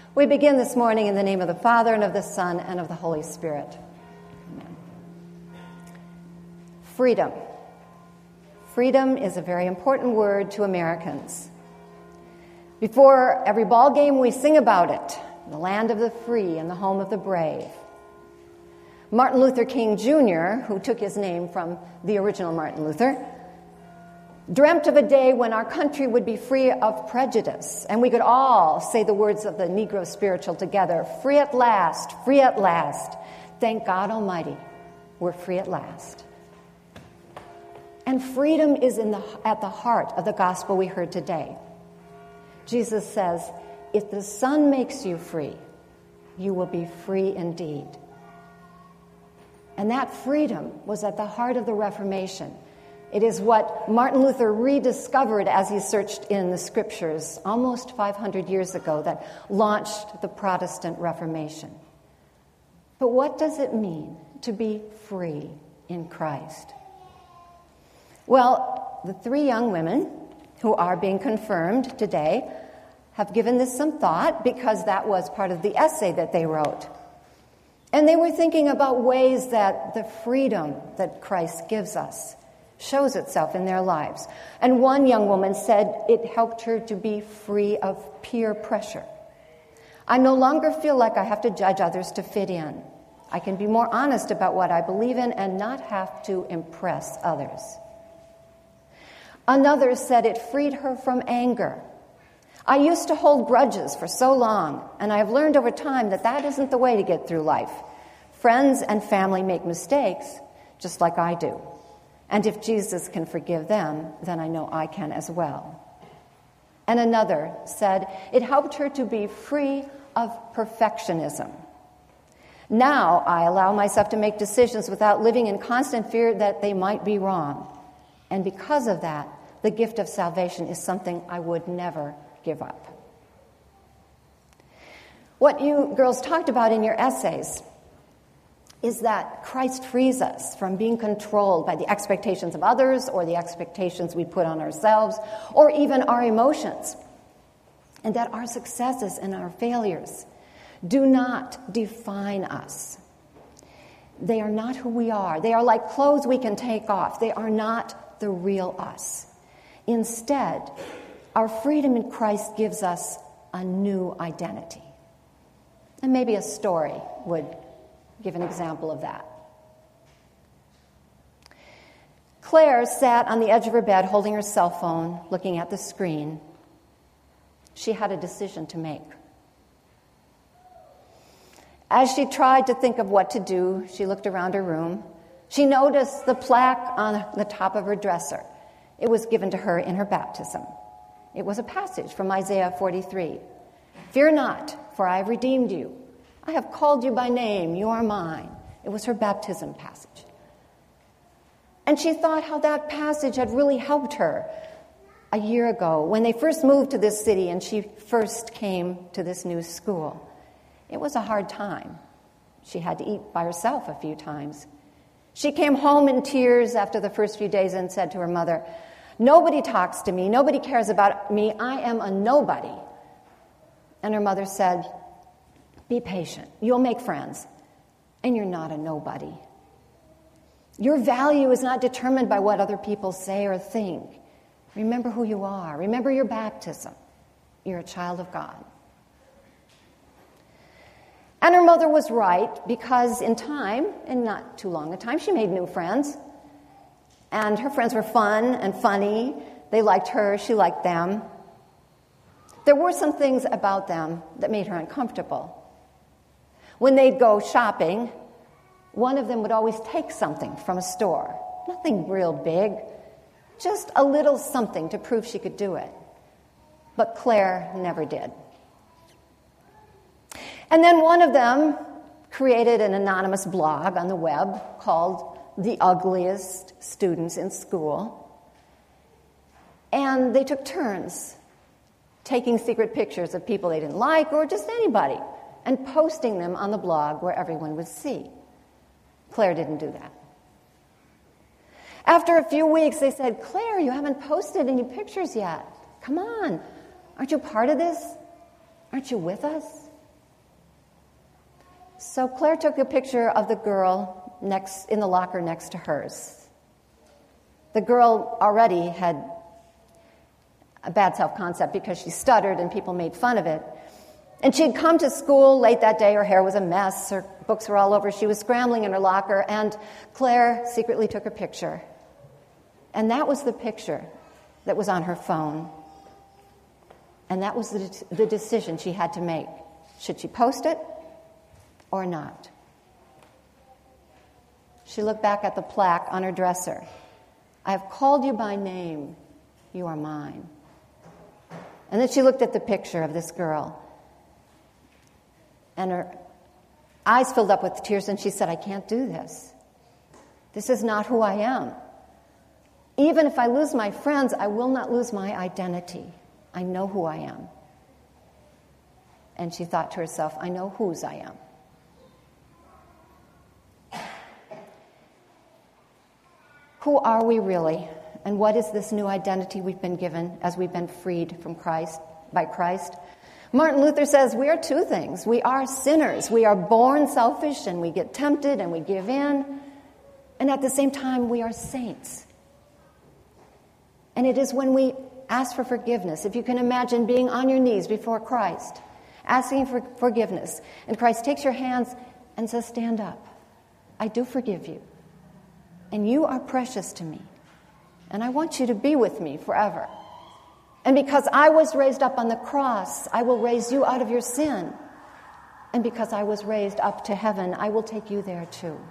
We begin this morning in the name of the Father, and of the Son, and of the Holy Spirit. Amen. Freedom. Freedom is a very important word to Americans. Before every ball game, we sing about it, the land of the free and the home of the brave. Martin Luther King Jr., who took his name from the original Martin Luther, dreamt of a day when our country would be free of prejudice, and we could all say the words of the Negro spiritual together, free at last, free at last. Thank God Almighty, we're free at last. And freedom is at the heart of the gospel we heard today. Jesus says, if the Son makes you free, you will be free indeed. And that freedom was at the heart of the Reformation. It is what Martin Luther rediscovered as he searched in the scriptures almost 500 years ago that launched the Protestant Reformation. But what does it mean to be free in Christ? Well, the three young women who are being confirmed today have given this some thought because that was part of the essay that they wrote. And they were thinking about ways that the freedom that Christ gives us shows itself in their lives. And one young woman said it helped her to be free of peer pressure. I no longer feel like I have to judge others to fit in. I can be more honest about what I believe in and not have to impress others. Another said it freed her from anger. I used to hold grudges for so long, and I have learned over time that that isn't the way to get through life. Friends and family make mistakes, just like I do. And if Jesus can forgive them, then I know I can as well. And another said it helped her to be free of perfectionism. Now I allow myself to make decisions without living in constant fear that they might be wrong. And because of that, the gift of salvation is something I would never give up. What you girls talked about in your essays is that Christ frees us from being controlled by the expectations of others or the expectations we put on ourselves or even our emotions. And that our successes and our failures do not define us. They are not who we are. They are like clothes we can take off. They are not the real us. Instead, our freedom in Christ gives us a new identity. And maybe a story would give an example of that. Claire sat on the edge of her bed holding her cell phone, looking at the screen. She had a decision to make. As she tried to think of what to do, she looked around her room. She noticed the plaque on the top of her dresser. It was given to her in her baptism. It was a passage from Isaiah 43. Fear not, for I have redeemed you. I have called you by name, you are mine. It was her baptism passage. And she thought how that passage had really helped her a year ago when they first moved to this city and she first came to this new school. It was a hard time. She had to eat by herself a few times. She came home in tears after the first few days and said to her mother, nobody talks to me, nobody cares about me, I am a nobody. And her mother said, be patient, you'll make friends, and you're not a nobody. Your value is not determined by what other people say or think. Remember who you are. Remember your baptism. You're a child of God. And her mother was right, because in time, and not too long a time, she made new friends. And her friends were fun and funny. They liked her, she liked them. There were some things about them that made her uncomfortable. When they'd go shopping, one of them would always take something from a store. Nothing real big, just a little something to prove she could do it. But Claire never did. And then one of them created an anonymous blog on the web called The Ugliest Students in School. And they took turns taking secret pictures of people they didn't like or just anybody and posting them on the blog where everyone would see. Claire didn't do that. After a few weeks, they said, Claire, you haven't posted any pictures yet. Come on. Aren't you part of this? Aren't you with us? So Claire took a picture of the girl in the locker next to hers. The girl already had a bad self-concept because she stuttered and people made fun of it. And she had come to school late that day. Her hair was a mess. Her books were all over. She was scrambling in her locker, and Claire secretly took a picture. And that was the picture that was on her phone. And that was the decision she had to make. Should she post it or not? She looked back at the plaque on her dresser. I have called you by name. You are mine. And then she looked at the picture of this girl. And her eyes filled up with tears, and she said, I can't do this. This is not who I am. Even if I lose my friends, I will not lose my identity. I know who I am. And she thought to herself, I know whose I am. Who are we really? And what is this new identity we've been given as we've been freed from Christ, by Christ? Martin Luther says we are two things. We are sinners. We are born selfish and we get tempted and we give in. And at the same time, we are saints. And it is when we ask for forgiveness, if you can imagine being on your knees before Christ, asking for forgiveness, and Christ takes your hands and says, stand up. I do forgive you. And you are precious to me. And I want you to be with me forever. And because I was raised up on the cross, I will raise you out of your sin. And because I was raised up to heaven, I will take you there too.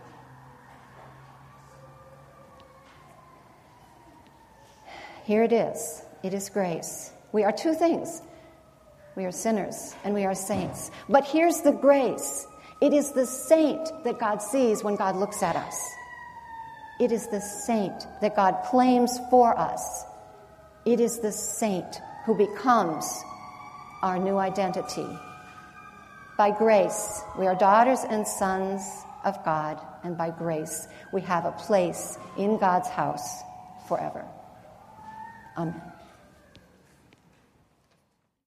Here it is. It is grace. We are two things. We are sinners and we are saints. But here's the grace. It is the saint that God sees when God looks at us. It is the saint that God claims for us. It is the saint who becomes our new identity. By grace, we are daughters and sons of God, and by grace, we have a place in God's house forever. Amen.